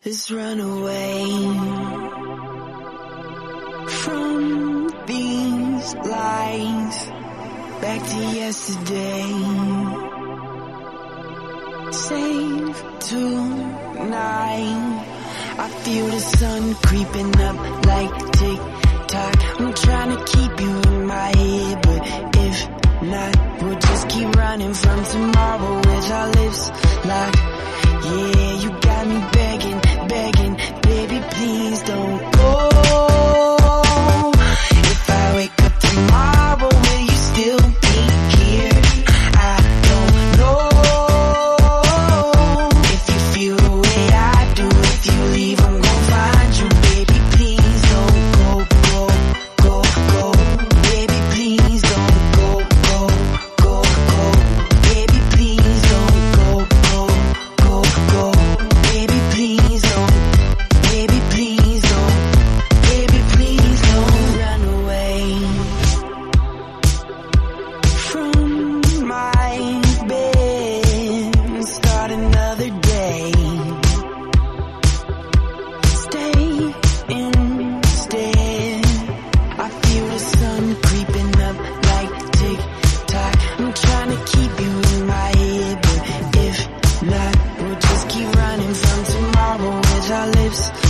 Let's run away from these lies, back to yesterday. Save tonight. I feel the sun creeping up like tick-tock. I'm trying to keep you in my head, but if not, we'll just keep running from tomorrow with our lips locked. Yeah, you got me begging, baby, please don't go. If I wake up tomorrow, will you still be here? I don't know. If you feel the way I do, if you leave, I'm gonna find you. Baby, please don't go. Baby, please don't go. Baby, please don't go. Baby, please don't. Baby, please don't. Baby, please don't run away from my bed and start another day. Stay instead. I feel the sun creeping up like tick-tock. I'm trying to keep you in my head, but if not, we'll just keep running from tomorrow with our lips